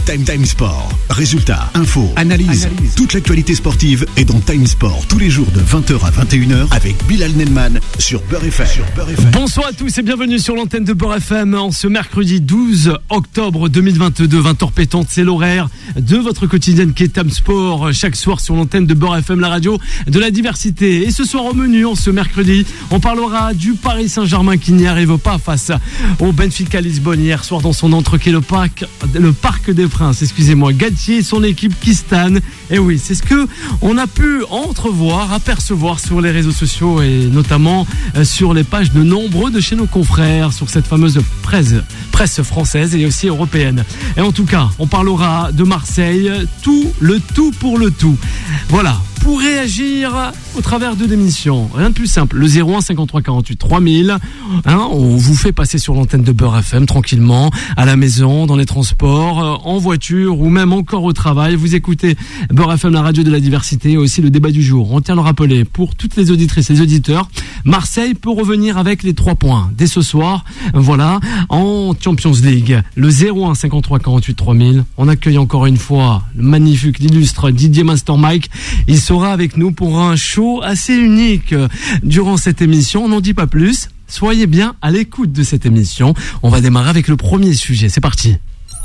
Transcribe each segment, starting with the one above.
Time Sport. Résultats, infos, analyse. Toute l'actualité sportive est dans Time Sport tous les jours de 20h à 21h avec Bilal Nelman sur Beurre FM. Bonsoir à tous et bienvenue sur l'antenne de Beurre FM en ce mercredi 12 octobre 2022. 20h pétante, c'est l'horaire de votre quotidienne qui est Time Sport chaque soir sur l'antenne de Beurre FM, la radio de la diversité. Et ce soir au menu, en ce mercredi, on parlera du Paris Saint-Germain qui n'y arrive pas face au Benfica Lisbonne hier soir dans son entrechet, le Parc des Princes, excusez-moi. Galtier et son équipe qui stannent. Et oui, c'est ce que on a pu apercevoir sur les réseaux sociaux et notamment sur les pages de nombreux de chez nos confrères sur cette fameuse presse française et aussi européenne. Et en tout cas, on parlera de Marseille, tout pour le tout. Voilà. Pour réagir au travers de l'émission, rien de plus simple, le 01 53 48 3000, on vous fait passer sur l'antenne de Beurre FM tranquillement, à la maison, dans les transports, en voiture ou même encore au travail. Vous écoutez Beurre FM, la radio de la diversité, et aussi le débat du jour. On tient à le rappeler, pour toutes les auditrices et les auditeurs, Marseille peut revenir avec les 3 points dès ce soir, voilà, en Champions League. Le 01 53 48 3000, on accueille encore une fois le magnifique, l'illustre Didier Master Mike. Il sera avec nous pour un show assez unique durant cette émission. On n'en dit pas plus. Soyez bien à l'écoute de cette émission. On va démarrer avec le premier sujet. C'est parti.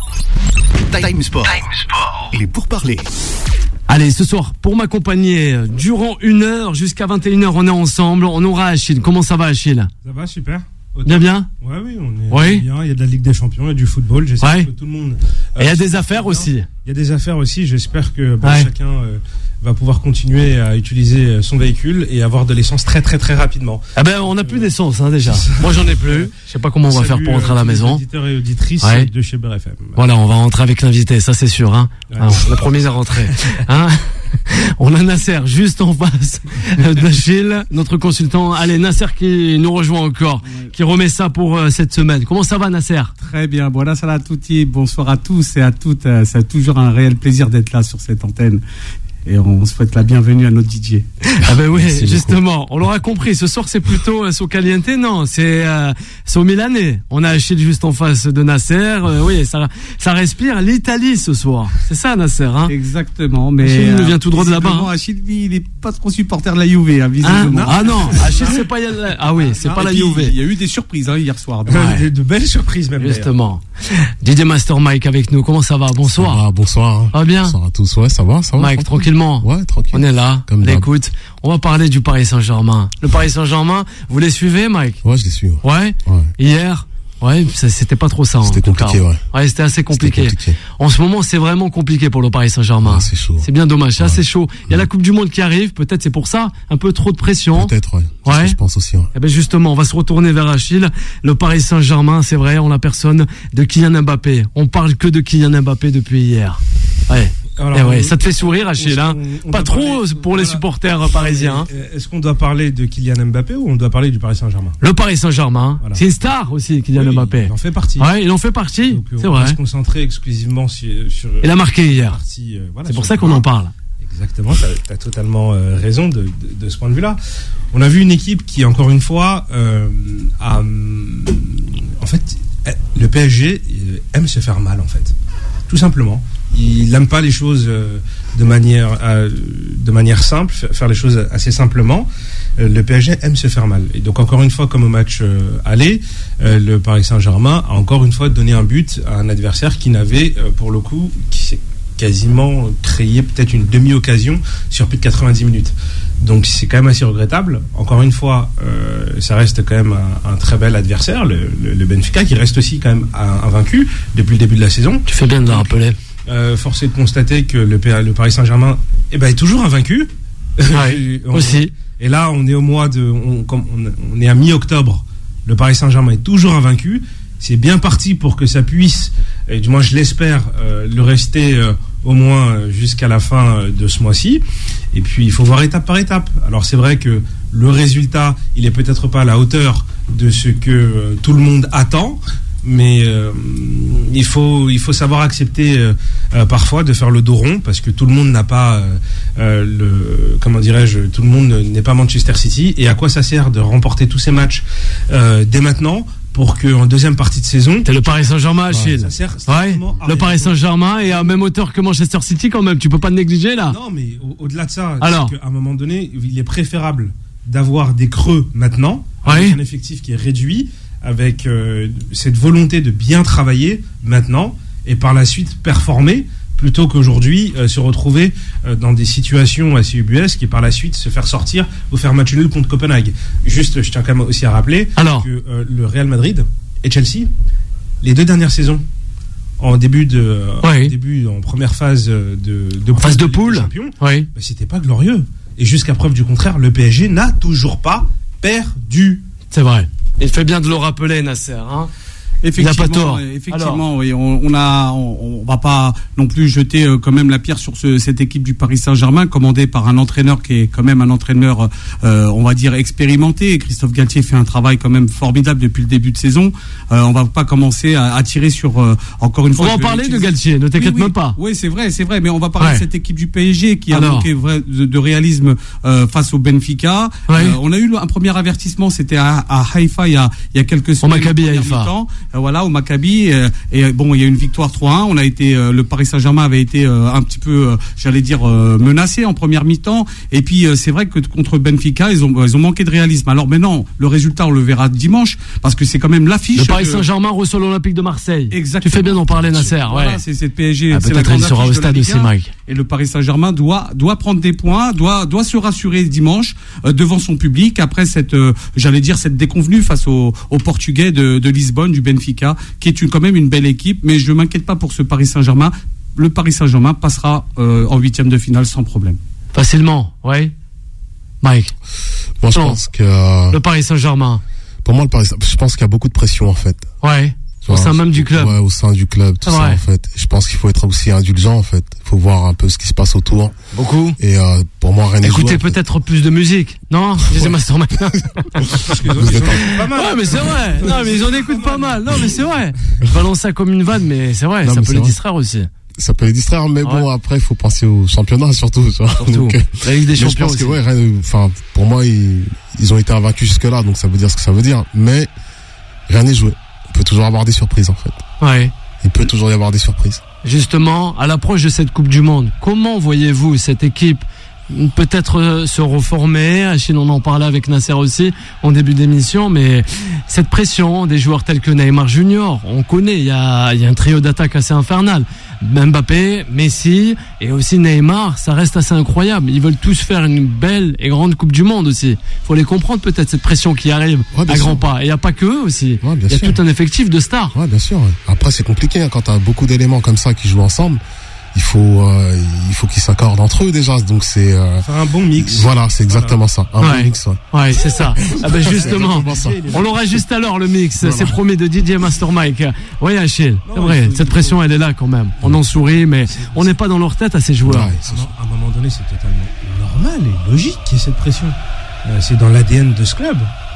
Time Sport. Il est pour parler. Allez, ce soir, pour m'accompagner durant 1 heure jusqu'à 21h, on est ensemble. On aura Achille. Comment ça va, Achille ? Ça va, super. Bien. Oui, on est bien. Il y a de la Ligue des Champions, il y a du football. J'espère que tout le monde. Et il y a des affaires aussi. Il y a des affaires aussi. J'espère que chacun va pouvoir continuer à utiliser son véhicule et avoir de l'essence très très très rapidement. Ah ben, on n'a plus d'essence déjà. Moi, j'en ai plus. Je sais pas comment on va faire pour rentrer à la maison. Auditeurs et auditrices de chez Beurre FM. Voilà, on va rentrer avec l'invité, ça c'est sûr. La première à rentrer. On a Nasser juste en face d'Achille, notre consultant. Allez, Nasser qui nous rejoint encore, qui remet ça pour cette semaine. Comment ça va, Nasser ? Très bien, buonasera a tutti, bonsoir à tous et à toutes. C'est toujours un réel plaisir d'être là sur cette antenne. Et on souhaite la bienvenue à notre DJ. Ah ben oui, justement, on l'aura compris. Ce soir, c'est plutôt So Caliente, non, c'est So Milanais. On a Achille juste en face de Nasser. Oui, ça respire l'Italie ce soir. C'est ça, Nasser, Exactement. Mais Achille nous vient tout droit de là-bas. Achille, il est pas trop supporter de la Juve, visiblement. Non, Achille, c'est pas. C'est pas la Juve. Il y a eu des surprises hier soir. De belles surprises même. Justement. DJ Master Mike avec nous. Comment ça va ? Bonsoir. Ça va, bonsoir. Ça va bien ? Bonsoir à tous. Ouais, ça va. Mike, tranquillement. Ouais, tranquille. On est là. Écoute, on va parler du Paris Saint-Germain. Le Paris Saint-Germain, vous les suivez, Mike ? Ouais, je les suis. Ouais. Hier. Ouais, c'était pas trop ça. C'était compliqué, ouais, c'était assez compliqué. En ce moment, c'est vraiment compliqué pour le Paris Saint-Germain. Ouais, c'est chaud. C'est bien dommage, c'est assez chaud. Il y a la Coupe du Monde qui arrive, peut-être c'est pour ça, un peu trop de pression. Peut-être, ouais. C'est ce que je pense aussi, ouais. Eh ben justement, on va se retourner vers Achille. Le Paris Saint-Germain, c'est vrai, on la personne de Kylian Mbappé. On parle que de Kylian Mbappé depuis hier. Ouais. Alors, ça te fait sourire, Achille, pas trop pour les supporters parisiens. Est-ce qu'on doit parler de Kylian Mbappé ou on doit parler du Paris Saint-Germain ? Le Paris Saint-Germain, c'est une star aussi, Kylian Mbappé. Il en fait partie. Ouais, il en fait partie. Donc, c'est on vrai. va se concentrer exclusivement sur. Il a marqué hier. C'est pour ça qu'on en parle. Exactement, tu as totalement raison de ce point de vue-là. On a vu une équipe qui, encore une fois, en fait, le PSG aime se faire mal, en fait. Tout simplement. Il n'aime pas les choses de manière simple, faire les choses assez simplement. Le PSG aime se faire mal. Et donc, encore une fois, comme au match aller, le Paris Saint-Germain a encore une fois donné un but à un adversaire qui n'avait, pour le coup, qui s'est quasiment créé peut-être une demi-occasion sur plus de 90 minutes. Donc, c'est quand même assez regrettable. Encore une fois, ça reste quand même un très bel adversaire, le Benfica, qui reste aussi quand même invaincu depuis le début de la saison. Tu fais bien de le rappeler. Force est de constater que le Paris Saint-Germain est toujours invaincu. Ouais, aussi. Et là, on est on est à mi-octobre. Le Paris Saint-Germain est toujours invaincu. C'est bien parti pour que ça puisse, et du moins je l'espère, le rester au moins jusqu'à la fin de ce mois-ci. Et puis il faut voir étape par étape. Alors c'est vrai que le résultat, il est peut-être pas à la hauteur de ce que tout le monde attend. Mais il faut savoir accepter parfois de faire le dos rond, parce que tout le monde n'a pas tout le monde n'est pas Manchester City. Et à quoi ça sert de remporter tous ces matchs dès maintenant pour qu'en deuxième partie de saison... T'es le Paris Saint-Germain, Achille. Ça sert le Paris Saint-Germain est à même hauteur que Manchester City quand même. Tu peux pas te négliger là. Non, mais au-delà de ça, alors, c'est qu'à un moment donné, il est préférable d'avoir des creux maintenant, avec un effectif qui est réduit, avec cette volonté de bien travailler maintenant, et par la suite performer, plutôt qu'aujourd'hui se retrouver dans des situations assez ubuesques et par la suite se faire sortir ou faire match nul contre Copenhague. Juste, je tiens quand même aussi à rappeler que le Real Madrid et Chelsea, les 2 dernières saisons, en première phase de phase de poule, champion, c'était pas glorieux. Et jusqu'à preuve du contraire, le PSG n'a toujours pas perdu. C'est vrai. Il fait bien de le rappeler, Nasser. Il n'a pas tort. Effectivement, oui, on va pas non plus jeter quand même la pierre sur cette équipe du Paris Saint-Germain, commandée par un entraîneur qui est quand même un entraîneur, on va dire, expérimenté. Christophe Galtier fait un travail quand même formidable depuis le début de saison. On va pas commencer à tirer sur encore une fois. On va en parler de Galtier, ne t'inquiète même pas. Oui, c'est vrai, mais on va parler de cette équipe du PSG qui a manqué de réalisme face au Benfica. On a eu un premier avertissement, c'était à Haïfa il y a quelques semaines. Au Maccabi Haïfa. Voilà, au Maccabi, et bon, il y a eu une victoire 3-1. On a été, le Paris Saint-Germain avait été un petit peu, j'allais dire, menacé en première mi-temps. Et puis c'est vrai que contre Benfica, ils ont manqué de réalisme. Alors maintenant, le résultat, on le verra dimanche, parce que c'est quand même l'affiche. Le Paris Saint-Germain reçoit l'Olympique de Marseille. Exactement. Tu fais bien d'en parler, Nasser. Voilà, c'est cette PSG. Peut-être il sera au stade aussi, Mike. Et le Paris Saint-Germain doit prendre des points, doit se rassurer dimanche devant son public après cette, j'allais dire, cette déconvenue face aux Portugais de Lisbonne, du Benfica, qui est quand même une belle équipe. Mais je m'inquiète pas pour ce Paris Saint-Germain. Le Paris Saint-Germain passera en 8e de finale sans problème. Facilement, ouais. Mike. Moi, je pense que le Paris Saint-Germain. Pour moi, je pense qu'il y a beaucoup de pression en fait. Ouais. Au sein même du club. Ouais, au sein du club, tout ça en fait. Je pense qu'il faut être aussi indulgent en fait. Il faut voir un peu ce qui se passe autour. Beaucoup. Et pour moi, rien n'est joué. Écoutez peut-être plus de musique. Non, disait Master Mike. Pas mal. Ouais, mais c'est vrai. Non, mais ils en écoutent pas mal. Non, mais c'est vrai. Je balance ça comme une vanne, mais c'est vrai. Ça peut les distraire aussi. Ça peut les distraire, mais bon, après, il faut penser au championnat surtout. Donc, la Ligue des Champions. Je pense que pour moi, ils ont été invaincus jusque-là, donc ça veut dire ce que ça veut dire. Mais rien n'est joué. Il peut toujours avoir des surprises en fait. Ouais. Il peut toujours y avoir des surprises. Justement, à l'approche de cette Coupe du Monde, comment voyez-vous cette équipe peut-être se reformer? Achille, on en parlait avec Nasser aussi en début d'émission, mais cette pression des joueurs tels que Neymar Junior, on connaît, il y a un trio d'attaque assez infernal. Mbappé, Messi et aussi Neymar, ça reste assez incroyable. Ils veulent tous faire une belle et grande Coupe du Monde aussi. Faut les comprendre peut-être, cette pression qui arrive à grands pas. Et il n'y a pas que eux aussi. Il y a tout un effectif de stars. Ouais, bien sûr. Après, c'est compliqué quand tu as beaucoup d'éléments comme ça qui jouent ensemble. Il faut qu'ils s'accordent entre eux déjà, donc c'est faire un bon mix. Voilà, c'est exactement ça, un bon mix. Ouais, c'est ça. Ah ben justement, on l'aura juste alors le mix. Voilà. C'est promis de DJ Master Mike. Oui, Achille, c'est vrai. Cette pression, elle est là quand même. On en sourit, mais on n'est pas dans leur tête à ces joueurs. Ouais, à un moment donné, c'est totalement normal et logique qu'il y ait cette pression. C'est dans l'ADN de ce club,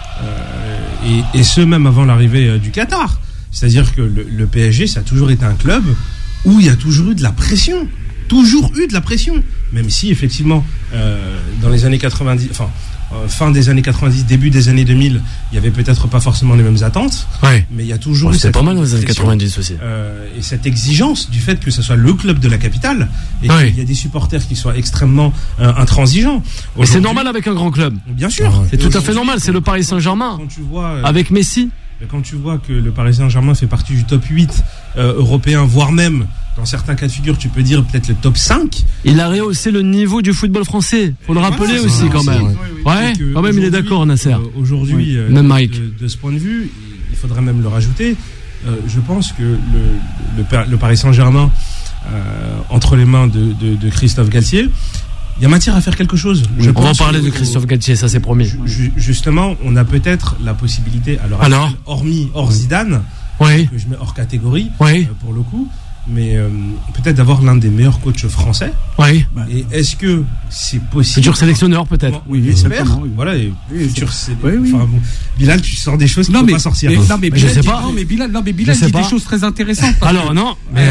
et ce même avant l'arrivée du Qatar. C'est-à-dire que le PSG, ça a toujours été un club où il y a toujours eu de la pression. Toujours eu de la pression. Même si, effectivement, dans les années 90, fin des années 90, début des années 2000, il y avait peut-être pas forcément les mêmes attentes. Ouais. Mais il y a toujours eu c'est pas mal dans les années 90 aussi. Et cette exigence du fait que ce soit le club de la capitale et qu'il y a des supporters qui soient extrêmement intransigeants. Mais c'est normal avec un grand club. Bien sûr. C'est tout à fait normal. C'est le Paris Saint-Germain. Quand tu vois, avec Messi. Quand tu vois que le Paris Saint-Germain fait partie du top 8 européen, voire même, dans certains cas de figure, tu peux dire peut-être le top 5. Il a rehaussé le niveau du football français. Faut le rappeler aussi quand même. Ouais, quand même, il est d'accord, Nasser. Aujourd'hui, même Mike. De ce point de vue, il faudrait même le rajouter. Je pense que le Paris Saint-Germain, entre les mains de Christophe Galtier, il y a matière à faire quelque chose. On va en parler de Christophe Galtier, ça c'est promis. Justement, on a peut-être la possibilité, alors hors Zidane, que je mets hors catégorie, pour le coup, mais peut-être d'avoir l'un des meilleurs coachs français. Oui. Et est-ce que c'est possible? Futur sélectionneur peut-être. Oui, j'espère. Voilà. Futur. Enfin bon, Bilal, tu sors des choses qui ne peuvent pas sortir. Non, mais je sais pas. Non, mais Bilal dit des choses très intéressantes. Alors non, mais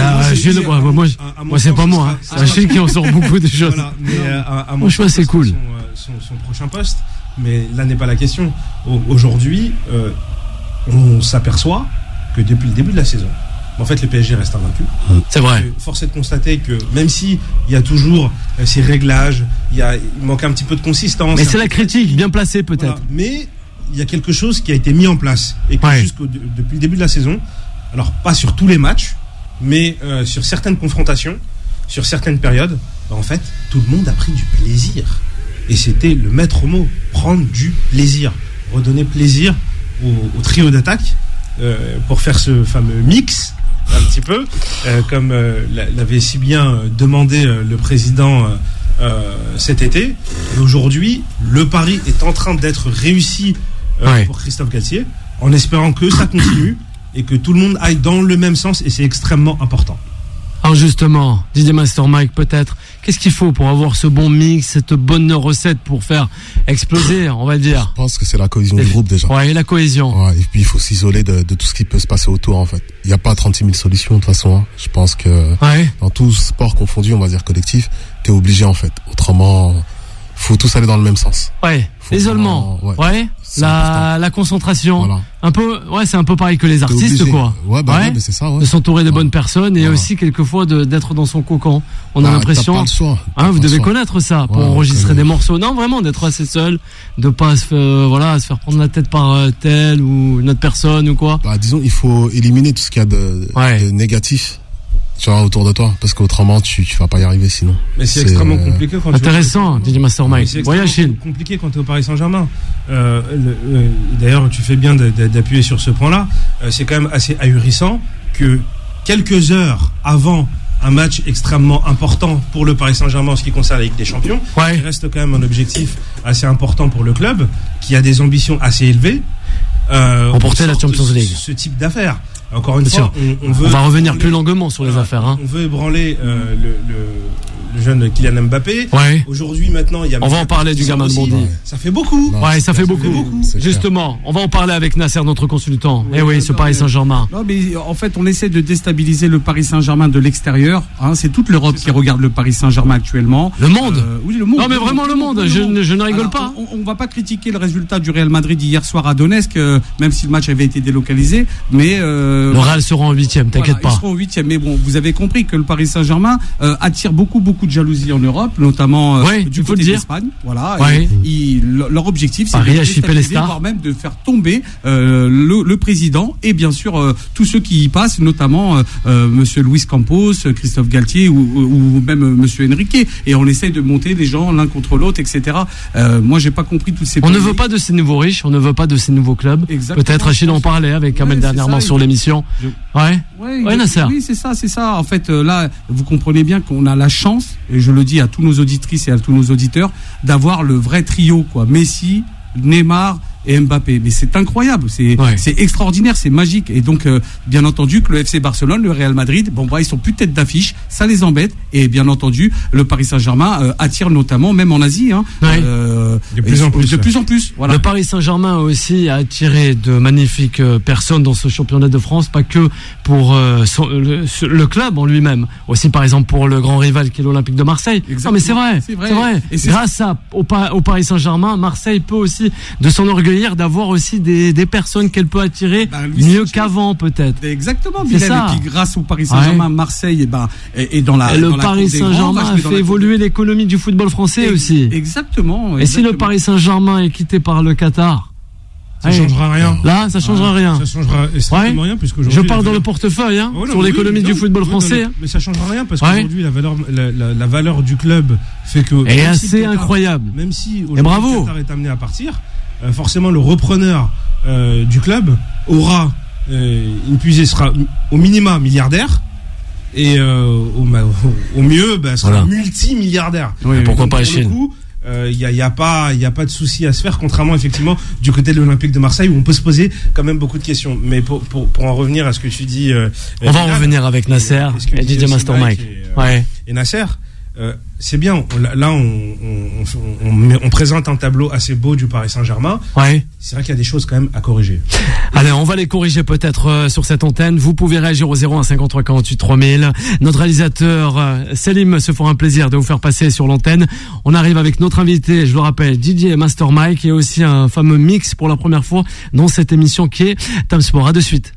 moi c'est pas moi. C'est Achille qui en sort beaucoup de choses. Moi je trouve c'est cool. Son prochain poste, mais là n'est pas la question. Aujourd'hui, on s'aperçoit que depuis le début de la saison, en fait, le PSG reste invaincu. C'est vrai. Force est de constater que même si il y a toujours ces réglages, il manque un petit peu de consistance. Mais c'est la critique, bien placée peut-être. Voilà. Mais il y a quelque chose qui a été mis en place et que depuis le début de la saison, alors pas sur tous les matchs, mais sur certaines confrontations, sur certaines périodes, en fait, tout le monde a pris du plaisir. Et c'était le maître mot, prendre du plaisir, redonner plaisir au trio d'attaque pour faire ce fameux mix, un petit peu, comme l'avait si bien demandé le président cet été. Et aujourd'hui, le pari est en train d'être réussi pour Christophe Galtier, en espérant que ça continue et que tout le monde aille dans le même sens, et c'est extrêmement important. Alors justement, Didier Master Mike, peut-être, qu'est-ce qu'il faut pour avoir ce bon mix, cette bonne recette pour faire exploser, on va dire? Je pense que c'est la cohésion du groupe déjà. Ouais, et la cohésion. Ouais, et puis il faut s'isoler de tout ce qui peut se passer autour en fait. Il n'y a pas 36 000 solutions de toute façon. Hein. Je pense que dans tout sport confondu, on va dire collectif, t'es obligé en fait. Autrement, faut tous aller dans le même sens. Ouais. L'isolement. La concentration. Voilà. Un peu, c'est un peu pareil que les artistes, quoi. Ouais, mais c'est ça, de s'entourer de bonnes personnes et aussi quelquefois d'être dans son cocon. On a l'impression. T'as pas le choix. Vous devez connaître ça pour enregistrer des morceaux. Non, vraiment, d'être assez seul, de pas se faire prendre la tête par telle ou une autre personne ou quoi. Disons, il faut éliminer tout ce qu'il y a de négatif. Tu vois, autour de toi, parce qu'autrement tu vas pas y arriver sinon. Mais c'est extrêmement compliqué quand intéressant, Didier Master Mike. C'est extrêmement compliqué quand tu es au Paris Saint-Germain. D'ailleurs, tu fais bien d'appuyer sur ce point-là. C'est quand même assez ahurissant que quelques heures avant un match extrêmement important pour le Paris Saint-Germain en ce qui concerne la Ligue des Champions, il reste quand même un objectif assez important pour le club qui a des ambitions assez élevées. Remporter la Champions League. Ce type d'affaires. Encore une fois, on va revenir plus longuement sur les affaires. On veut ébranler le jeune Kylian Mbappé. Aujourd'hui, maintenant, il y a. On va en parler du gamin de Bondy. Ça fait beaucoup. Ça fait beaucoup. Justement, on va en parler avec Nasser, notre consultant. Ce Paris Saint-Germain. Non, mais en fait, on essaie de déstabiliser le Paris Saint-Germain de l'extérieur. C'est toute l'Europe qui regarde le Paris Saint-Germain actuellement. Le monde. Oui, le monde. Non, mais vraiment le monde. Je ne rigole pas. On va pas critiquer le résultat du Real Madrid hier soir à Donetsk, même si le match avait été délocalisé, mais. Le Real sera en 8e, t'inquiète pas. Ils seront en 8e, mais bon, vous avez compris que le Paris Saint-Germain attire beaucoup de jalousie en Europe, notamment du côté d'Espagne. Voilà. Leur objectif, c'est de déstabiliser, voire même de faire tomber le président et bien sûr tous ceux qui y passent, notamment Monsieur Luis Campos, Christophe Galtier ou même Monsieur Enrique. Et on essaie de monter les gens l'un contre l'autre, etc. Moi, j'ai pas compris toutes ces. On ne veut pas de ces nouveaux riches, on ne veut pas de ces nouveaux clubs. Exactement. Peut-être Achille en parlait avec Kamel dernièrement sur l'émission. Nasser. Oui, c'est ça. En fait, là, vous comprenez bien qu'on a la chance, et je le dis à tous nos auditrices et à tous nos auditeurs, d'avoir le vrai trio, quoi. Messi, Neymar et Mbappé. Mais c'est incroyable, c'est extraordinaire, c'est magique. Et donc, bien entendu, que le FC Barcelone, le Real Madrid, ils sont plus tête d'affiche, ça les embête. Et bien entendu, le Paris Saint-Germain attire notamment, même en Asie, de plus en plus. Voilà. Le Paris Saint-Germain aussi a attiré de magnifiques personnes dans ce championnat de France, pas que pour le club en lui-même, aussi par exemple pour le grand rival qui est l'Olympique de Marseille. Exactement. Non, mais c'est vrai. Et grâce au Paris Saint-Germain, Marseille peut aussi de son orgueil d'avoir aussi des personnes qu'elle peut attirer mieux qu'avant peut-être. Exactement. Et puis grâce au Paris Saint-Germain, Marseille est dans la. Le Paris Saint-Germain a fait évoluer l'économie du football français aussi. Exactement. Et si le Paris Saint-Germain est quitté par le Qatar, ça changera rien. Là, ça changera rien. Ça changera strictement rien puisque je parle dans le portefeuille sur l'économie du football français. Mais ça changera rien parce qu'aujourd'hui la valeur du club fait que. est assez incroyable. Même si aujourd'hui le Qatar est amené à partir. Forcément, le repreneur du club aura sera au minima milliardaire et au mieux sera multimilliardaire. Pourquoi pas Chine. Il y a pas de souci à se faire, contrairement effectivement du côté de l'Olympique de Marseille où on peut se poser quand même beaucoup de questions. Mais pour en revenir à ce que tu dis, on va en revenir avec Nasser et Didier Master Mike. Et Nasser. c'est bien. On présente un tableau assez beau du Paris Saint-Germain. Ouais. C'est vrai qu'il y a des choses quand même à corriger. Allez, on va les corriger peut-être sur cette antenne. Vous pouvez réagir au 01 53 48 3000. Notre réalisateur Salim se fera un plaisir de vous faire passer sur l'antenne. On arrive avec notre invité, je le rappelle, Didier Master Mike, et aussi un fameux mix pour la première fois dans cette émission qui est Time Sport. À de suite.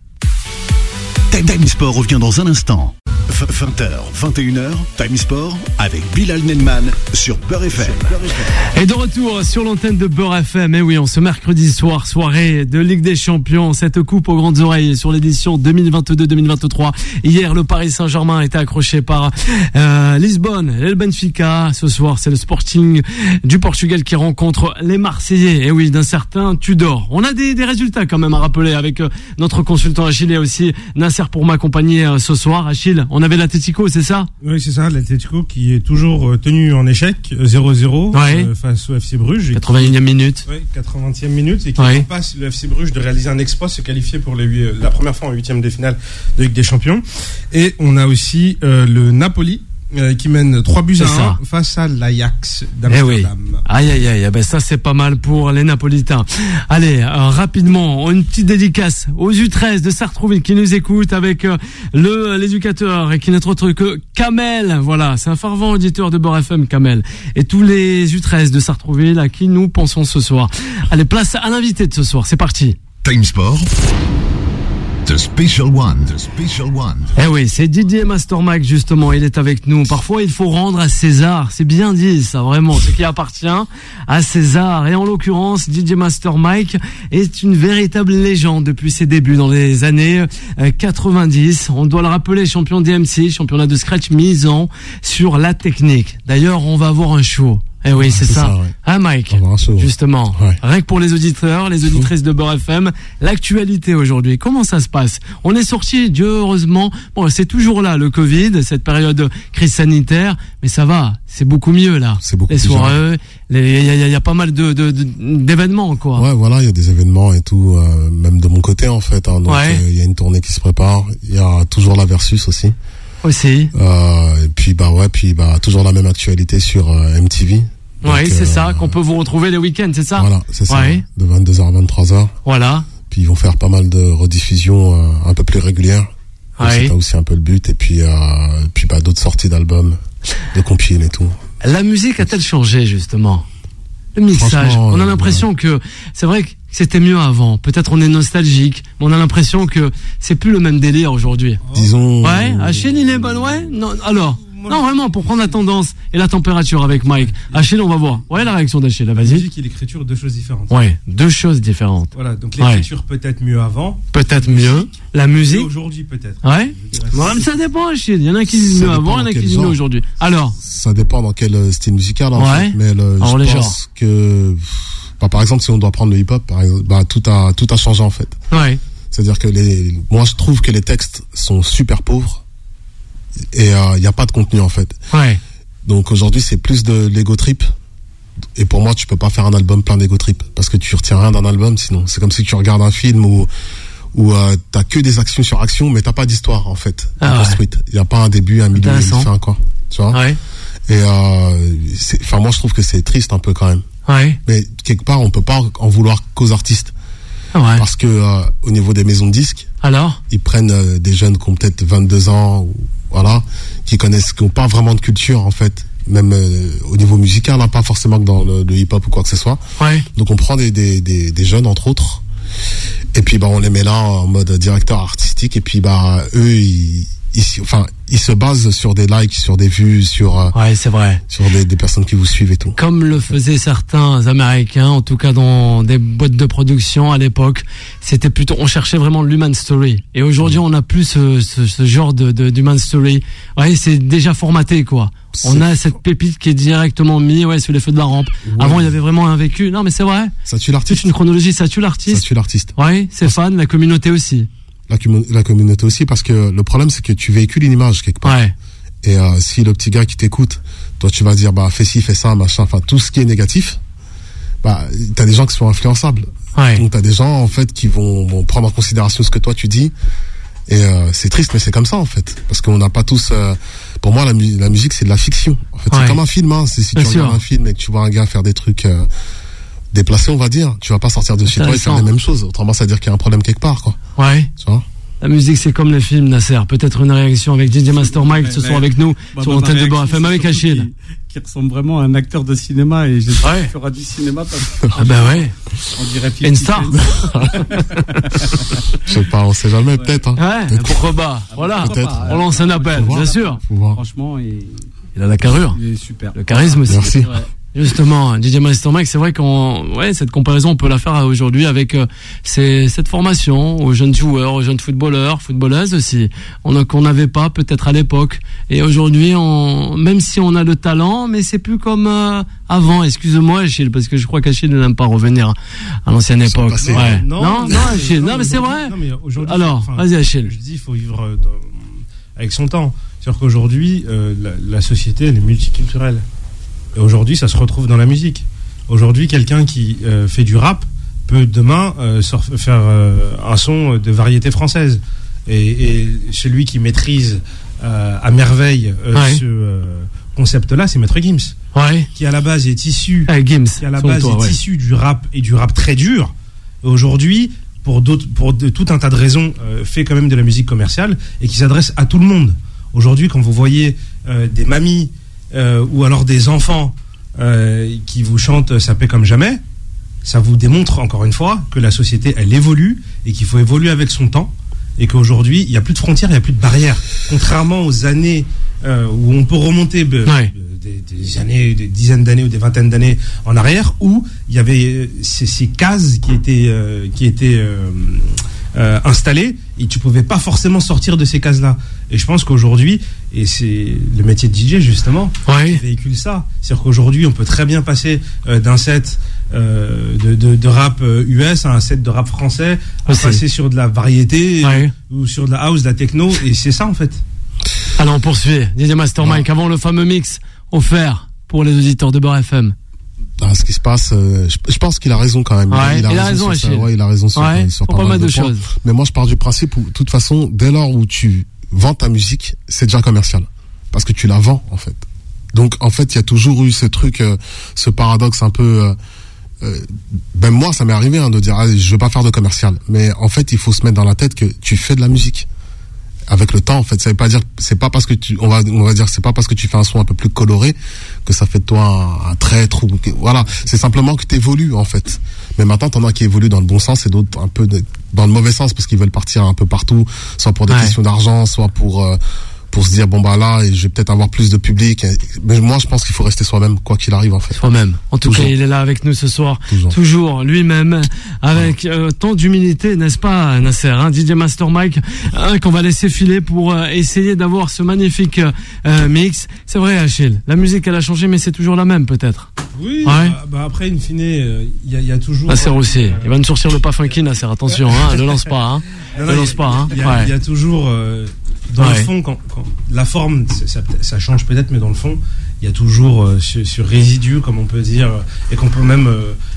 Time Sport revient dans un instant. 20h, 21h, Time Sport avec Bilal Nenman sur Beurre FM. Et de retour sur l'antenne de Beurre FM. Et oui, on ce mercredi soir, soirée de Ligue des Champions, cette coupe aux grandes oreilles sur l'édition 2022-2023. Hier, le Paris Saint-Germain a été accroché par Lisbonne et le Benfica. Ce soir, c'est le Sporting du Portugal qui rencontre les Marseillais. Et oui, d'un certain Tudor. On a des résultats quand même à rappeler avec notre consultant Achille et aussi Nasser pour m'accompagner ce soir. Achille, on avait l'Atlético, c'est ça? Oui, c'est ça, l'Atlético qui est toujours tenu en échec, 0-0 face au FC Bruges. 81e minute. Oui, 80e minute, et qui passe le FC Bruges de réaliser un exploit, se qualifier pour la première fois en 8e de finale de Ligue des Champions. Et on a aussi le Napoli qui mène 3-1 face à l'Ajax d'Amsterdam. Oui. Aïe, ben ça c'est pas mal pour les Napolitains. Allez, rapidement, une petite dédicace aux U13 de Sartrouville qui nous écoutent avec l'éducateur et qui n'est autre que Kamel. Voilà, c'est un fervent auditeur de Beurre FM, Kamel. Et tous les U13 de Sartrouville à qui nous pensons ce soir. Allez, place à l'invité de ce soir, c'est parti. Time Sport. The Special One. Eh oui, c'est Didier Master Mike justement, il est avec nous. Parfois il faut rendre à César, c'est bien dit ça vraiment, ce qui appartient à César. Et en l'occurrence, Didier Master Mike est une véritable légende depuis ses débuts dans les années 90. On doit le rappeler, champion d'MC, championnat de scratch misant sur la technique. D'ailleurs, on va avoir un show. Eh oui, c'est ça. Ouais. Hein, Mike? Justement. Ouais. Rien que pour les auditeurs, les auditrices de Beurre FM, l'actualité aujourd'hui. Comment ça se passe? On est sorti, Dieu heureusement. Bon, c'est toujours là, le Covid, cette période de crise sanitaire. Mais ça va. C'est beaucoup mieux, là. C'est beaucoup les soirées, il y a pas mal d'événements, quoi. Ouais, voilà, il y a des événements et tout, même de mon côté, en fait, hein. Donc, il y a une tournée qui se prépare. Il y a toujours la Versus aussi. Aussi. Et puis, toujours la même actualité sur MTV. Oui, c'est ça, qu'on peut vous retrouver les week-ends, c'est ça? Voilà, c'est ça. De 22h à 23h. Voilà. Puis ils vont faire pas mal de rediffusions un peu plus régulières. C'est aussi un peu le but. Et puis d'autres sorties d'albums, de compiles et tout. La musique a-t-elle changé, justement? Le mixage. On a l'impression que, c'est vrai que c'était mieux avant. Peut-être on est nostalgique, mais on a l'impression que c'est plus le même délire aujourd'hui. Disons. Ouais, Achille, il est bon, ouais? Non, alors. Non, vraiment, pour prendre la tendance et la température avec Mike. Achille, on va voir. Ouais, la réaction d'Achille, vas-y. La musique et l'écriture, deux choses différentes. Ouais, deux choses différentes. Voilà, donc l'écriture peut-être mieux avant. Peut-être mieux. La musique. Aujourd'hui, peut-être. Ouais. Bon, ça dépend, Achille. Il y en a qui disent mieux avant, il y en a qui disent mieux aujourd'hui. Alors. Ça dépend dans quel style musical, en fait. Mais je pense que, par exemple, si on doit prendre le hip-hop, par exemple, tout a changé, en fait. Ouais. C'est-à-dire que moi, je trouve que les textes sont super pauvres. Et il n'y a pas de contenu en fait. Ouais. Donc aujourd'hui c'est plus de l'ego trip. Et pour moi tu peux pas faire un album plein d'ego trip parce que tu retiens rien d'un album sinon. C'est comme si tu regardes un film où t'as que des actions sur actions mais t'as pas d'histoire en fait construite. Il y a pas un début, un milieu, une fin quoi. Tu vois. Ouais. Et moi je trouve que c'est triste un peu quand même. Ouais. Mais quelque part on peut pas en vouloir qu'aux artistes. Ouais. Parce que au niveau des maisons de disques, alors ils prennent des jeunes qui ont peut-être 22 ans qui ont pas vraiment de culture en fait, même au niveau musical, hein, pas forcément que dans le hip-hop ou quoi que ce soit. Ouais. Donc on prend des jeunes entre autres, et puis on les met là en mode directeur artistique, et puis eux ils se basent sur des likes, sur des vues, sur c'est vrai, sur des personnes qui vous suivent et tout. Comme le faisaient certains Américains, en tout cas dans des boîtes de production à l'époque, c'était plutôt, on cherchait vraiment l'human story. Et aujourd'hui, on n'a plus ce genre d'human story. Ouais, c'est déjà formaté quoi. On a cette pépite qui est directement mise sur les feux de la rampe. Ouais. Avant, il y avait vraiment un vécu. Non, mais c'est vrai. Ça tue l'artiste. C'est une chronologie, ça tue l'artiste. Ça tue l'artiste. Ouais, ses fans, la communauté aussi. La communauté aussi, parce que le problème c'est que tu véhicules une image quelque part. Ouais. Et si le petit gars qui t'écoute, toi tu vas dire fais ci, fais ça, machin, enfin tout ce qui est négatif, t'as des gens qui sont influençables. Ouais. Donc t'as des gens en fait qui vont prendre en considération ce que toi tu dis Et c'est triste, mais c'est comme ça en fait, parce qu'on n'a pas tous. Pour moi, la musique, c'est de la fiction. En fait, c'est comme un film. Hein. Si tu regardes un film et que tu vois un gars faire des trucs déplacés, on va dire, tu vas pas sortir de chez toi et faire les mêmes choses. Autrement, ça veut dire qu'il y a un problème quelque part, quoi. Ouais. Tu vois. La musique, c'est comme les films, Nasser. Peut-être une réaction avec DJ Master Mike ce soir avec nous sur l'antenne de Beurre FM avec Achille. Qui ressemble vraiment à un acteur de cinéma et j'espère qu'il fera du cinéma. Ah bah ouais. On dirait une star. Je sais pas, on sait jamais, peut-être. Hein. Ouais, pourquoi pas. Voilà, on lance un appel, bien sûr. Franchement, il a la carrure. Il est super. Le charisme aussi. Merci. Justement, DJ Master Mike, c'est vrai cette comparaison, on peut la faire aujourd'hui avec cette formation aux jeunes joueurs, aux jeunes footballeurs, footballeuses aussi, qu'on n'avait pas peut-être à l'époque. Et aujourd'hui, même si on a le talent, mais c'est plus comme avant. Excuse-moi, Achille, parce que je crois qu'Achille n'aime pas revenir à l'ancienne époque. Ouais. Non, Achille, non, mais c'est vrai. Non, mais alors, vas-y, Achille. Je dis, il faut vivre avec son temps. C'est-à-dire qu'aujourd'hui, la société, elle est multiculturelle. Et aujourd'hui, ça se retrouve dans la musique. Aujourd'hui, quelqu'un qui fait du rap peut demain faire un son de variété française. Et celui qui maîtrise à merveille ce concept-là, c'est Maître Gims, qui à la base est issu, issu du rap et du rap très dur. Et aujourd'hui, pour tout un tas de raisons, fait quand même de la musique commerciale et qui s'adresse à tout le monde. Aujourd'hui, quand vous voyez des mamies ou alors des enfants qui vous chantent Ça paie comme jamais, ça vous démontre encore une fois que la société elle évolue et qu'il faut évoluer avec son temps et qu'aujourd'hui il n'y a plus de frontières, il n'y a plus de barrières, contrairement aux années où on peut remonter des années, des dizaines d'années ou des vingtaines d'années en arrière, où il y avait ces cases qui étaient installées et tu pouvais pas forcément sortir de ces cases-là. Et je pense qu'aujourd'hui, et c'est le métier de DJ justement, qui véhicule ça. C'est-à-dire qu'aujourd'hui, on peut très bien passer d'un set de rap US à un set de rap français, à passer sur de la variété ou sur de la house, de la techno, et c'est ça en fait. Alors on poursuit, DJ Master Mike, avant le fameux mix offert pour les auditeurs de Beurre FM. Ce qui se passe, je pense qu'il a raison quand même. Il a raison, Achille. Il a raison sur pas mal de choses. Mais moi, je pars du principe où, de toute façon, dès lors où tu vends ta musique, c'est déjà commercial. Parce que tu la vends, en fait. Donc, en fait, il y a toujours eu ce truc, ce paradoxe un peu... ben moi, ça m'est arrivé de dire, je veux pas faire de commercial. Mais en fait, il faut se mettre dans la tête que tu fais de la musique. Avec le temps, en fait, ça veut pas dire, c'est pas parce que on va dire, c'est pas parce que tu fais un son un peu plus coloré que ça fait de toi un traître ou, voilà. C'est simplement que t'évolues, en fait. Mais maintenant, t'en as qui évoluent dans le bon sens et d'autres un peu dans le mauvais sens parce qu'ils veulent partir un peu partout, soit pour des questions d'argent, soit pour se dire bon bah là je vais peut-être avoir plus de public. Mais moi je pense qu'il faut rester soi-même quoi qu'il arrive en fait. Soi-même. En tout cas il est là avec nous ce soir. Toujours lui-même avec tant d'humilité, n'est-ce pas Nasser, DJ Master Mike, qu'on va laisser filer pour essayer d'avoir ce magnifique mix. C'est vrai Achille, la musique elle a changé mais c'est toujours la même peut-être. Oui. Après in fine il y a toujours. Nasser aussi. Il va nous sortir le pas funky Nasser. Attention ne lance pas. Ne lance pas. Il y a toujours. Dans le fond, quand la forme, ça change peut-être, mais dans le fond, il y a toujours ce résidu, comme on peut dire, et qu'on peut même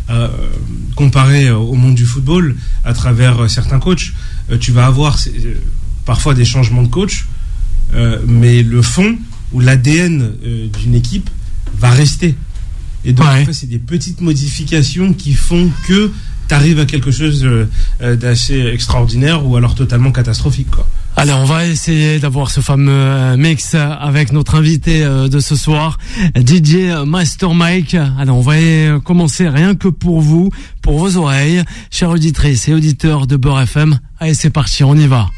comparer au monde du football à travers certains coachs. Tu vas avoir parfois des changements de coach, mais le fond ou l'ADN d'une équipe va rester. Et donc, en fait, c'est des petites modifications qui font que tu arrives à quelque chose d'assez extraordinaire ou alors totalement catastrophique, quoi. Allez, on va essayer d'avoir ce fameux mix avec notre invité de ce soir, DJ Master Mike. Allez, on va commencer rien que pour vous, pour vos oreilles, chères auditrices et auditeurs de Beurre FM. Allez, c'est parti, on y va.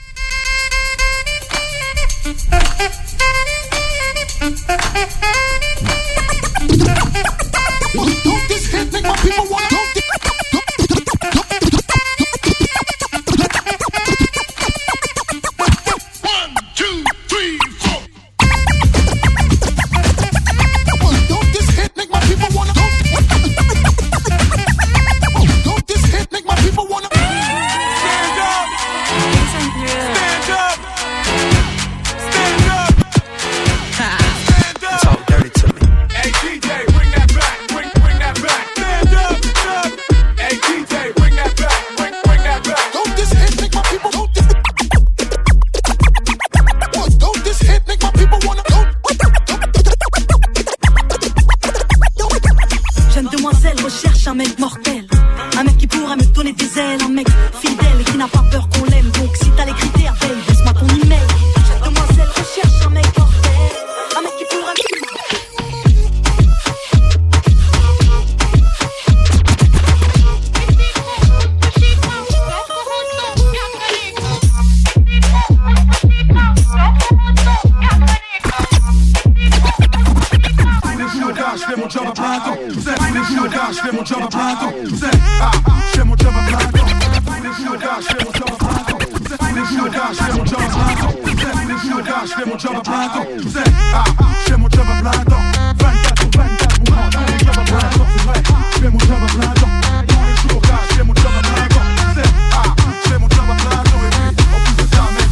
gars, je fais mon job à plein temps. Tu sais, je fais mon job à plein temps. Tous les jours, gars, je fais mon job à plein temps. Tous les jours, gars, je fais mon job à plein temps. Tous les jours, gars, je fais mon job à plein temps. Tu sais, je fais mon job à plein temps. 24 sur 24, mon gars, je fais mon job à plein temps. C'est vrai, je fais mon job à plein temps. Tous les jours, gars, je fais mon job à plein temps. Tu sais, je fais mon job à plein temps. Et puis, en plus de ça, mec,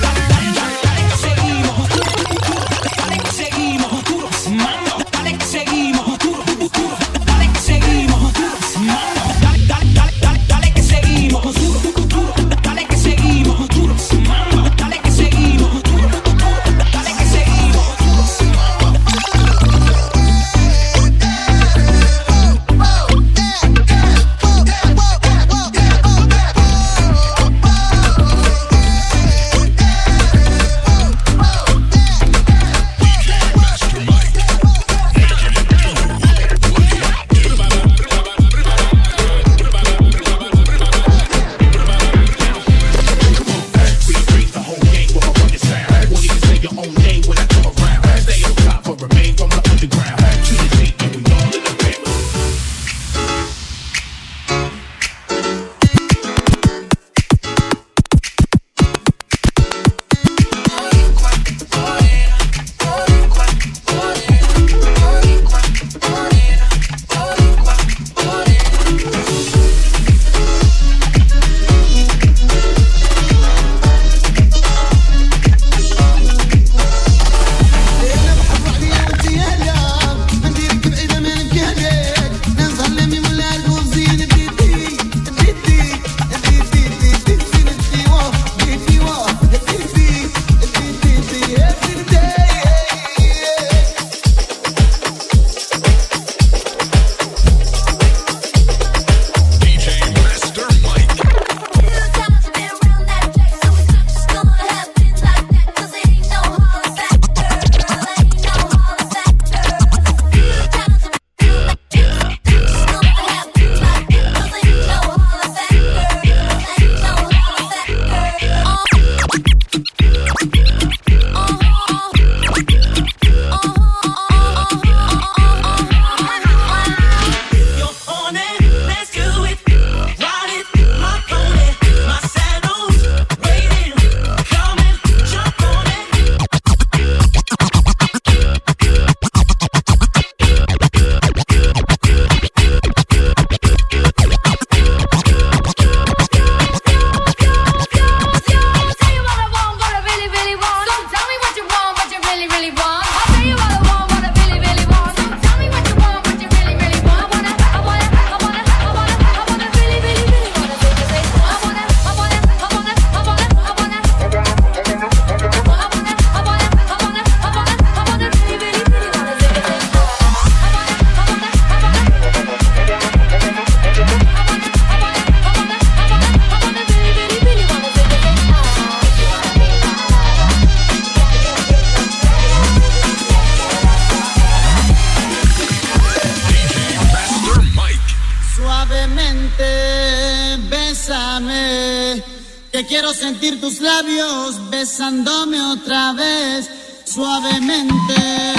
que quiero sentir tus labios besándome otra vez, suavemente.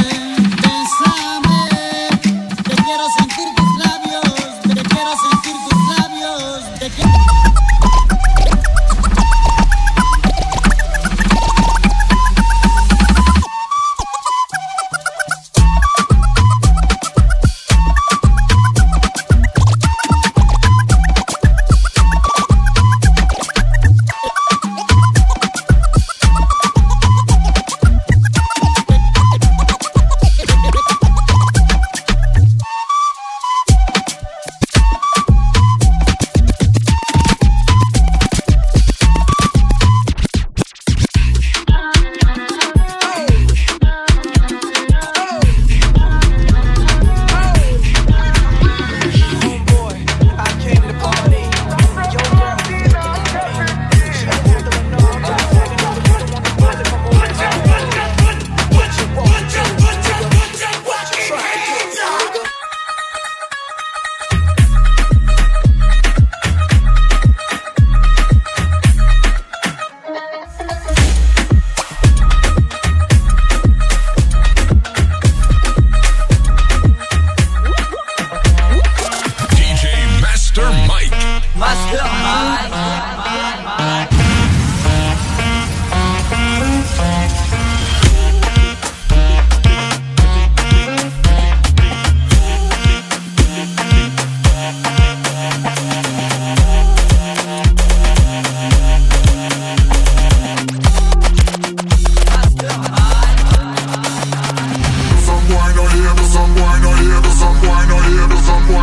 Bésame, que quiero sentir tus labios, que quiero sentir tus labios, que quiero...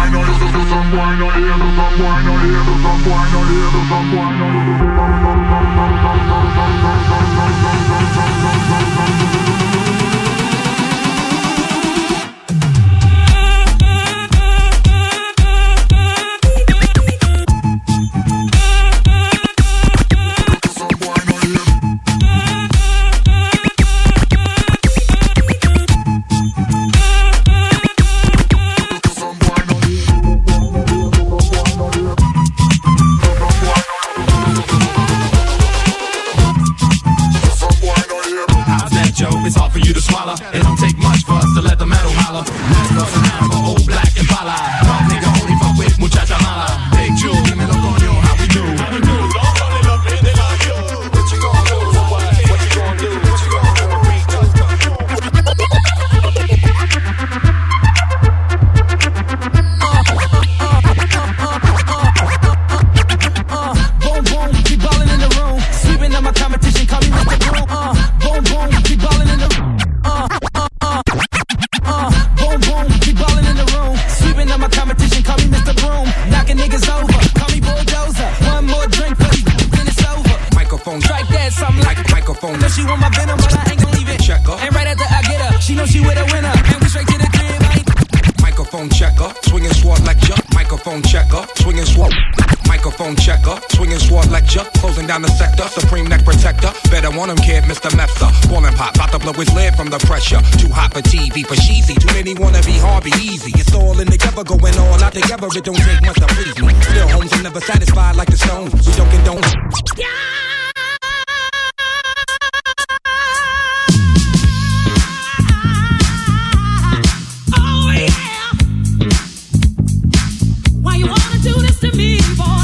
It don't take much to please me. Still homes are never satisfied like the Stones. We don't condone. Oh yeah. Why you wanna do this to me, boy?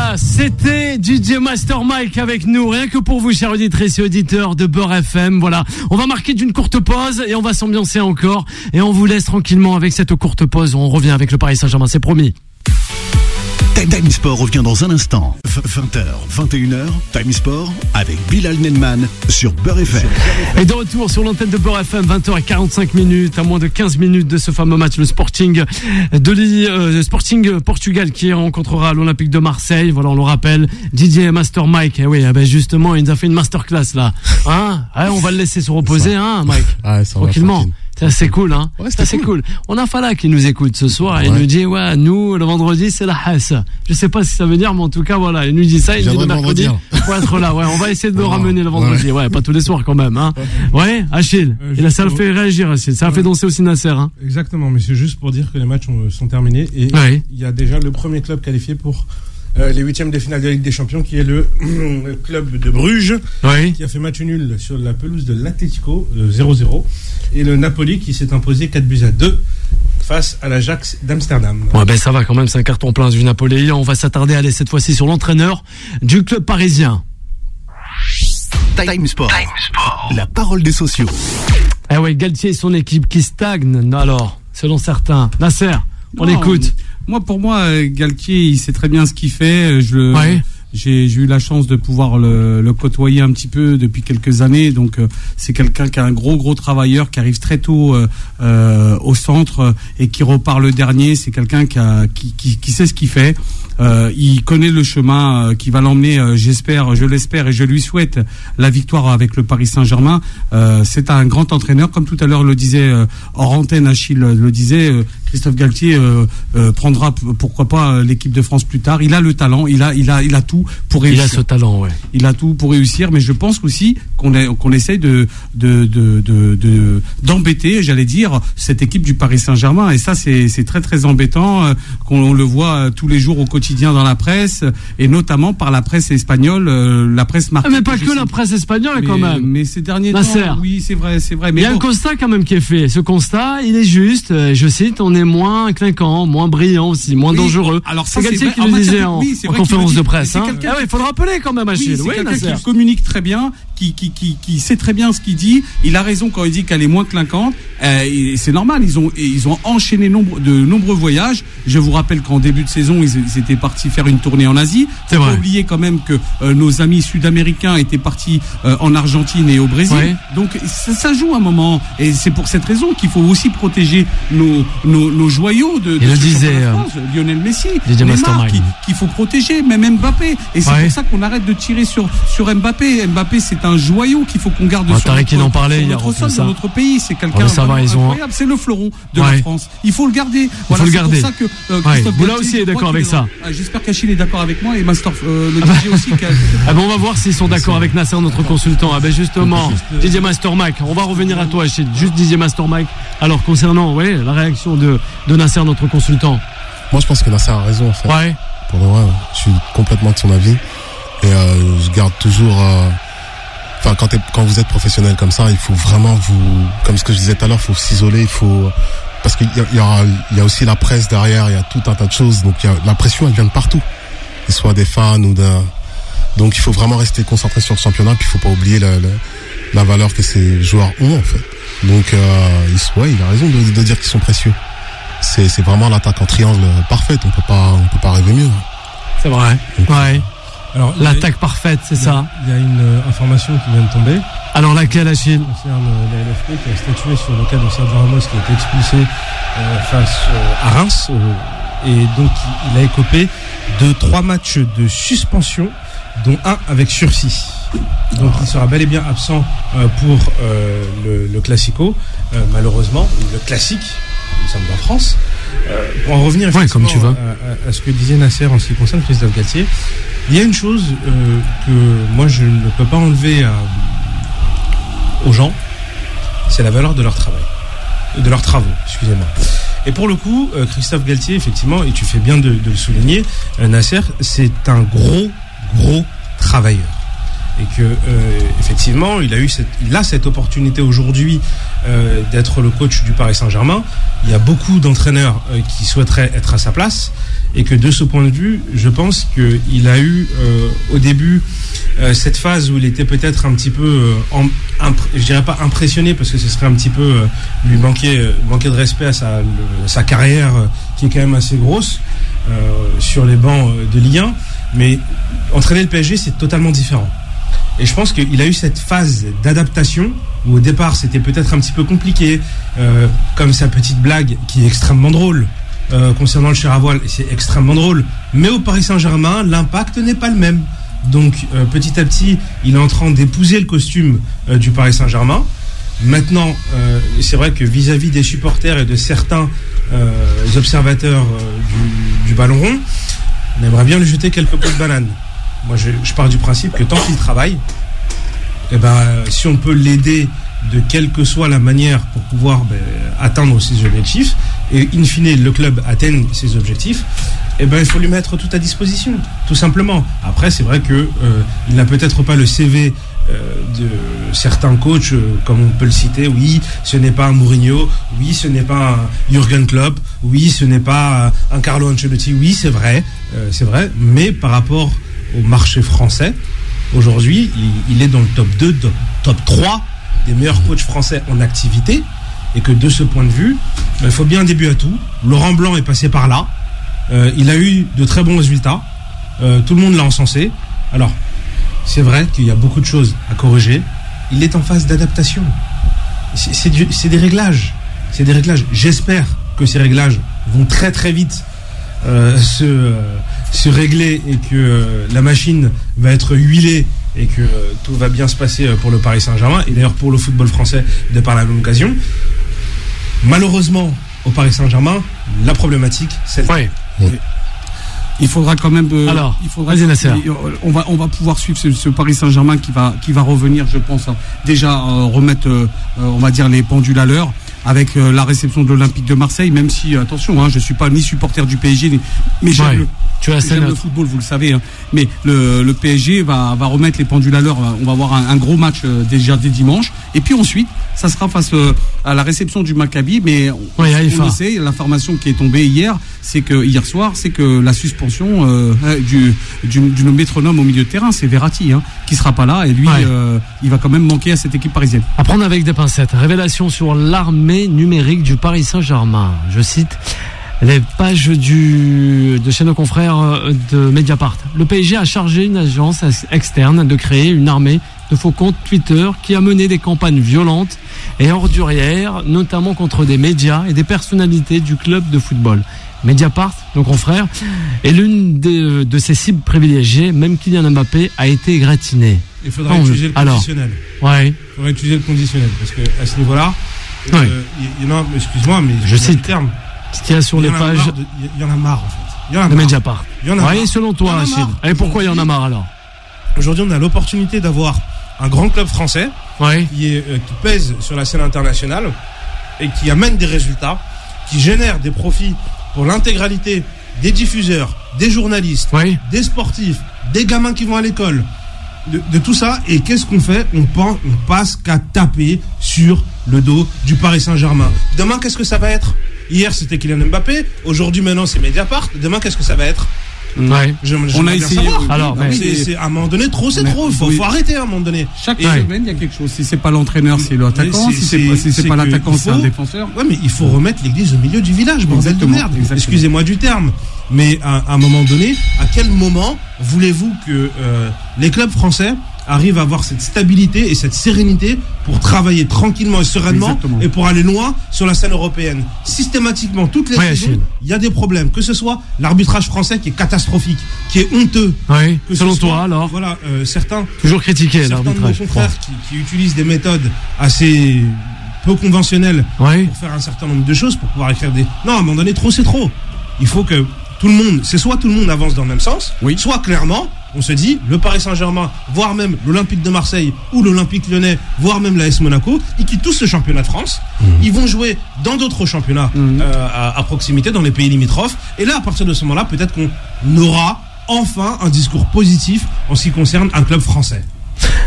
Voilà, c'était DJ Master Mike avec nous, rien que pour vous, chers auditrices et auditeurs de Beurre FM. Voilà, on va marquer d'une courte pause et on va s'ambiancer encore. Et on vous laisse tranquillement avec cette courte pause. On revient avec le Paris Saint-Germain, c'est promis. Time Sport revient dans un instant. 20h, 21h, Time Sport avec Bilal Nenman sur Beurre FM. Et de retour sur l'antenne de Beurre FM, 20h45, à moins de 15 minutes de ce fameux match, le Sporting Sporting Portugal qui rencontrera l'Olympique de Marseille. Voilà, on le rappelle, DJ Master Mike. Oui, justement, il nous a fait une masterclass là. Hein? On va le laisser se reposer, hein, Mike? Tranquillement. Ça c'est cool, hein. Ouais, ça c'est cool. On a Fala qui nous écoute ce soir et il nous dit nous le vendredi c'est la Hasse. Je sais pas si ça veut dire, mais en tout cas voilà, il nous dit ça, il dit le mercredi faut être là. Ouais, on va essayer de le ramener le vendredi. Ouais, pas tous les soirs quand même, hein. Ouais, Achille. Ça le fait réagir, Achille. Ça a fait danser aussi Nasser, hein. Exactement, mais c'est juste pour dire que les matchs sont terminés et il y a déjà le premier club qualifié pour les huitièmes de finale de la Ligue des Champions, qui est le club de Bruges, qui a fait match nul sur la pelouse de l'Atlético 0-0, et le Napoli qui s'est imposé 4-2 face à l'Ajax d'Amsterdam. Ouais, ça va quand même, c'est un carton plein du Napoli. On va s'attarder cette fois-ci sur l'entraîneur du club parisien. Time Sport, la parole des sociaux. Galtier et son équipe qui stagne, alors, selon certains. Nasser, on l'écoute. Pour moi, Galtier, il sait très bien ce qu'il fait. J'ai eu la chance de pouvoir le côtoyer un petit peu depuis quelques années. Donc, c'est quelqu'un qui est un gros travailleur, qui arrive très tôt au centre et qui repart le dernier. C'est quelqu'un qui sait ce qu'il fait. Il connaît le chemin qui va l'emmener, je l'espère et je lui souhaite la victoire avec le Paris Saint-Germain. C'est un grand entraîneur, comme tout à l'heure le disait hors antenne, Achille le disait, Christophe Galtier prendra pourquoi pas l'équipe de France plus tard. Il a le talent, il a tout pour réussir. Il a ce talent, ouais. Il a tout pour réussir, mais je pense aussi qu'on essaye d'embêter, j'allais dire, cette équipe du Paris Saint-Germain, et ça c'est très embêtant, qu'on le voit tous les jours au quotidien dans la presse, et notamment par la presse espagnole, la presse marquée. Mais pas que la presse espagnole, quand même. Mais ces derniers temps, oui, c'est vrai. Mais il y a un constat quand même qui est fait. Ce constat, il est juste. Je cite, on est moins clinquant, moins brillant aussi, moins dangereux. Alors ça, c'est Galtier qui le disait en conférence de presse. Il faut le rappeler quand même, Achille. C'est quelqu'un qui communique très bien, qui sait très bien ce qu'il dit. Il a raison quand il dit qu'elle est moins clinquante. C'est normal. Ils ont enchaîné de nombreux voyages. Je vous rappelle qu'en début de saison, ils étaient partis faire une tournée en Asie. Faut pas oublier quand même que nos amis sud-américains étaient partis en Argentine et au Brésil. Ouais. Donc ça joue un moment. Et c'est pour cette raison qu'il faut aussi protéger nos joyaux de France. Lionel Messi, Neymar, qu'il faut protéger, même Mbappé. Et c'est pour ça qu'on arrête de tirer sur Mbappé. Mbappé, c'est un joyau qu'il faut qu'on garde sur notre sol, dans notre pays. C'est quelqu'un incroyable. C'est le fleuron de la France. Il faut le garder. Voilà, c'est pour ça que Christophe Boula aussi est d'accord avec ça. J'espère qu'Achille est d'accord avec moi et Master le DJ aussi. On va voir s'ils sont d'accord avec Nasser, notre consultant. Justement, DJ Master Mike, on va revenir à toi, Achille. Juste DJ Master Mike. Alors, concernant la réaction de Nasser, notre consultant. Moi, je pense que Nasser a raison, en fait. Ouais. Pour le moment, je suis complètement de son avis. Et je garde toujours... quand vous êtes professionnel comme ça, il faut vraiment comme ce que je disais tout à l'heure, il faut s'isoler, parce qu'il y a aussi la presse derrière, il y a tout un tas de choses, donc la pression, elle vient de partout, que ce soit des fans donc il faut vraiment rester concentré sur le championnat, puis il faut pas oublier la valeur que ces joueurs ont, en fait. Donc il a raison de dire qu'ils sont précieux. C'est vraiment l'attaque en triangle parfaite, on peut pas rêver mieux. C'est vrai. Donc, ouais. Alors, l'attaque parfaite, c'est ça. Il y a une information qui vient de tomber. Alors laquelle, Achille? Concerne la LFP qui a statué sur le cas de Sergio Ramos qui a été expulsé face à Reims. Et donc il a écopé de 3 matchs de suspension, dont 1 avec sursis. Donc il sera bel et bien absent pour le Classico, malheureusement, le classique, nous sommes en France. Pour en revenir comme tu veux. À ce que disait Nasser en ce qui concerne Christophe Galtier, il y a une chose que moi je ne peux pas enlever aux gens, c'est la valeur de leur travail, de leurs travaux, excusez-moi. Et pour le coup, Christophe Galtier, effectivement, et tu fais bien de le souligner, Nasser, c'est un gros travailleur. et que effectivement il a cette opportunité aujourd'hui d'être le coach du Paris Saint-Germain. Il y a beaucoup d'entraîneurs qui souhaiteraient être à sa place, et que de ce point de vue, je pense qu'il a eu au début cette phase où il était peut-être un petit peu, je dirais pas impressionné, parce que ce serait un petit peu lui manquer de respect à sa carrière qui est quand même assez grosse sur les bancs de Ligue 1, mais entraîner le PSG c'est totalement différent. Et je pense qu'il a eu cette phase d'adaptation où au départ c'était peut-être un petit peu compliqué, comme sa petite blague qui est extrêmement drôle concernant le cher à voile, c'est extrêmement drôle, mais au Paris Saint-Germain l'impact n'est pas le même. Donc petit à petit il est en train d'épouser le costume du Paris Saint-Germain. Maintenant c'est vrai que vis-à-vis des supporters et de certains observateurs du ballon rond, on aimerait bien lui jeter quelques pots de banane. Moi je pars du principe que tant qu'il travaille, si on peut l'aider de quelle que soit la manière pour pouvoir atteindre ses objectifs, et in fine le club atteigne ses objectifs, il faut lui mettre tout à disposition, tout simplement. Après c'est vrai que il n'a peut-être pas le CV de certains coachs, comme on peut le citer. Oui, ce n'est pas un Mourinho, oui, ce n'est pas un Jürgen Klopp, oui, ce n'est pas un Carlo Ancelotti, oui, c'est vrai, mais par rapport au marché français, aujourd'hui, il est dans le top 2, top 3 des meilleurs coachs français en activité, et que de ce point de vue, il faut bien un début à tout. Laurent Blanc est passé par là, il a eu de très bons résultats, tout le monde l'a encensé. Alors, c'est vrai qu'il y a beaucoup de choses à corriger, il est en phase d'adaptation. C'est des réglages. J'espère que ces réglages vont très très vite se régler, et que la machine va être huilée, et que tout va bien se passer pour le Paris Saint-Germain, et d'ailleurs pour le football français de par la même occasion. Malheureusement, au Paris Saint-Germain, la problématique, c'est il faudra quand même. Vas-y, Nasser. On va pouvoir suivre ce Paris Saint-Germain qui va revenir, je pense, déjà remettre, on va dire, les pendules à l'heure, avec la réception de l'Olympique de Marseille. Même si, attention, je suis pas ni supporter du PSG, mais j'aime le football, vous le savez. Mais le PSG va remettre les pendules à l'heure. On va avoir un gros match déjà dès dimanche. Et puis ensuite, ça sera face à la réception du Maccabi. Mais on le sait, l'information qui est tombée hier soir, c'est que la suspension du métronome au milieu de terrain, c'est Verratti, qui sera pas là. Et lui, il va quand même manquer à cette équipe parisienne. À prendre avec des pincettes. Révélation sur l'armée numérique du Paris Saint-Germain. Je cite les pages de chez nos confrères de Mediapart. Le PSG a chargé une agence externe de créer une armée de faux comptes Twitter qui a mené des campagnes violentes et ordurières, notamment contre des médias et des personnalités du club de football. Mediapart, nos confrères, est l'une de ses cibles privilégiées. Même Kylian Mbappé a été égratigné. Il faudra utiliser le conditionnel. Il faudra utiliser le conditionnel, parce qu'à ce niveau-là, il y en a, excuse-moi, mais je cite le terme. Ce qu'il y a sur les pages. Il y en a marre, en fait. Il y en a marre. De Mediapart. Selon toi, Rachid. Et pourquoi il y en a marre alors? Aujourd'hui, on a l'opportunité d'avoir un grand club français qui pèse sur la scène internationale et qui amène des résultats, qui génère des profits pour l'intégralité des diffuseurs, des journalistes, des sportifs, des gamins qui vont à l'école, de tout ça. Et qu'est-ce qu'on fait? On passe qu'à taper sur le dos du Paris Saint-Germain. Demain, qu'est-ce que ça va être? Hier, c'était Kylian Mbappé. Aujourd'hui, maintenant, c'est Mediapart. Demain, qu'est-ce que ça va être? On a essayé. Alors, c'est à un moment donné, trop, c'est trop. Faut arrêter à un moment donné. Chaque semaine, il y a quelque chose. Si c'est pas l'entraîneur, c'est l'attaquant. Si c'est pas l'attaquant, c'est un défenseur. Ouais, mais il faut remettre l'église au milieu du village, bordel de merde. Excusez-moi du terme. Mais à un moment donné, à quel moment voulez-vous que les clubs français arrivent à avoir cette stabilité et cette sérénité pour travailler tranquillement et sereinement et pour aller loin sur la scène européenne? Systématiquement, toutes les saisons, il y a des problèmes. Que ce soit l'arbitrage français qui est catastrophique, qui est honteux. Selon toi, alors voilà, certains toujours critiquer l'arbitrage. Certains de nos confrères qui utilisent des méthodes assez peu conventionnelles pour faire un certain nombre de choses, pour pouvoir écrire des... Non, à un moment donné, trop, c'est trop. Il faut que tout le monde, c'est soit tout le monde avance dans le même sens, soit clairement, on se dit, le Paris Saint-Germain, voire même l'Olympique de Marseille ou l'Olympique Lyonnais, voire même l'AS Monaco, ils quittent tous ce championnat de France. Ils vont jouer dans d'autres championnats à proximité, dans les pays limitrophes. Et là, à partir de ce moment-là, peut-être qu'on aura enfin un discours positif en ce qui concerne un club français.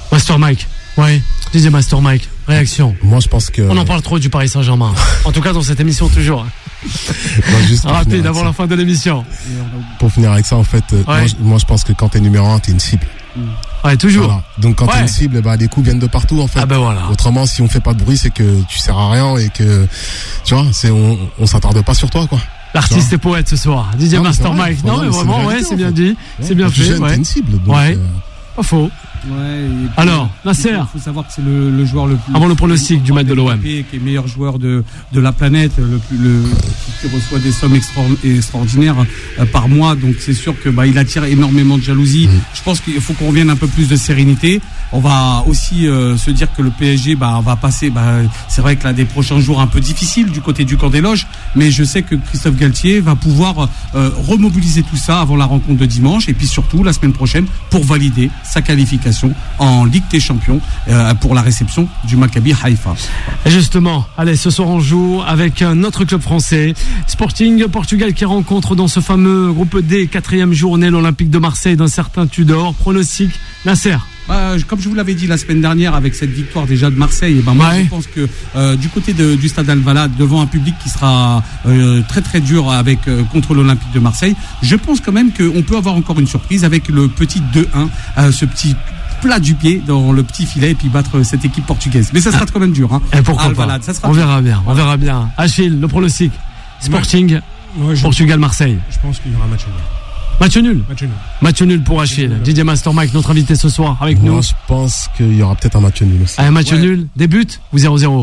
Master Mike. Ouais. DJ Master Mike. Réaction. Moi, je pense que. On en parle trop du Paris Saint-Germain. En tout cas, dans cette émission, toujours. Juste rapide avant la fin de l'émission. Pour finir avec ça, en fait, moi, je pense que quand t'es numéro 1, t'es une cible. Ouais, toujours. Voilà. Donc quand t'es une cible, les coups viennent de partout, en fait. Ah ben voilà. Autrement, si on fait pas de bruit, c'est que tu sers à rien et que, tu vois, on s'attarde pas sur toi, quoi. L'artiste et poète ce soir. DJ Master Mike. Non, mais vraiment, c'est bien dit. C'est bien fait. T'es une cible. Donc, pas faux. Ouais, alors, Nasser. Il faut savoir que c'est le joueur le plus. Avant le pronostic du match de l'OM. Qui est meilleur joueur de la planète, qui reçoit des sommes extraordinaires par mois. Donc c'est sûr que il attire énormément de jalousie. Je pense qu'il faut qu'on revienne un peu plus de sérénité. On va aussi se dire que le PSG va passer. C'est vrai que là des prochains jours un peu difficiles du côté du camp des loges, mais je sais que Christophe Galtier va pouvoir remobiliser tout ça avant la rencontre de dimanche et puis surtout la semaine prochaine pour valider sa qualification en Ligue des Champions pour la réception du Maccabi Haïfa. Et justement, allez, ce soir on joue avec notre club français, Sporting Portugal, qui rencontre dans ce fameux groupe D, 4e journée, l'Olympique de Marseille d'un certain Tudor. Pronostic, Nasser. Comme je vous l'avais dit la semaine dernière avec cette victoire déjà de Marseille, moi je pense que du côté du stade Al-Valad, devant un public qui sera très très dur contre l'Olympique de Marseille, je pense quand même qu'on peut avoir encore une surprise avec le petit 2-1, ce petit plat du pied dans le petit filet et puis battre cette équipe portugaise. Mais ça sera quand même dur. Et pourquoi pas, on verra bien, on verra bien. Achille, le pronostic, Sporting, Portugal-Marseille. Je pense qu'il y aura un match nul. Match nul pour Achille. DJ Master Mike, notre invité ce soir avec nous. Moi, je pense qu'il y aura peut-être un match nul aussi. Un match nul, des buts ou 0-0?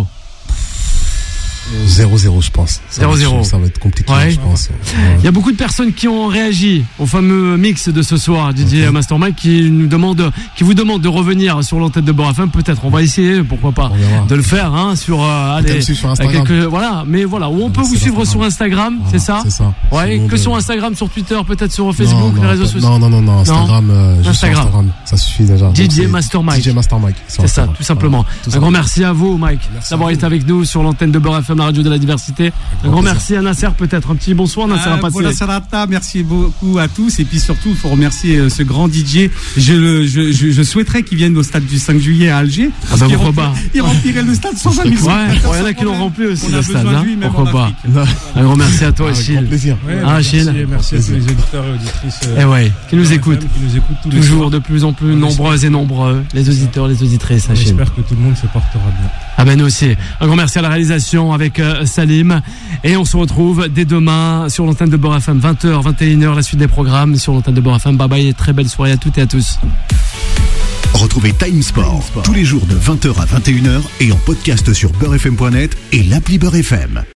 0-0, je pense. 0-0. Ça va être compliqué, je pense. Il y a beaucoup de personnes qui ont réagi au fameux mix de ce soir, Didier Master Mike, qui vous demande de revenir sur l'antenne de Beurre FM. Peut-être, on va essayer, pourquoi pas, de le faire, sur Instagram. Mais voilà, où on peut vous suivre sur Instagram, c'est ça? C'est ça. Ouais, que sur Instagram, sur Twitter, peut-être sur Facebook, les réseaux sociaux. Non, Instagram. Ça suffit déjà. DJ Master Mike. C'est ça, tout simplement. Un grand merci à vous, Mike, d'avoir été avec nous sur l'antenne de Beurre FM, la radio de la diversité. Un grand merci à Nasser, peut-être un petit bonsoir Nasser à passer. Merci beaucoup à tous et puis surtout il faut remercier ce grand DJ. Je souhaiterais qu'il vienne au stade du 5 juillet à Alger. Il remplirait le stade sans 20 000. Il y en a qui l'ont rempli aussi le stade. Pourquoi pas. Un grand merci à toi Achille. Achille. Merci à tous les auditeurs et auditrices qui nous écoutent toujours de plus en plus nombreuses et nombreux, les auditeurs, les auditrices. J'espère que tout le monde se portera bien. Nous aussi. Un grand merci à la réalisation avec Salim. Et on se retrouve dès demain sur l'antenne de Beurre FM, 20h, 21h, la suite des programmes sur l'antenne de Beurre FM. Bye bye et très belle soirée à toutes et à tous. Retrouvez Time Sport tous les jours de 20h à 21h et en podcast sur beurrefm.net et l'appli Beurre FM.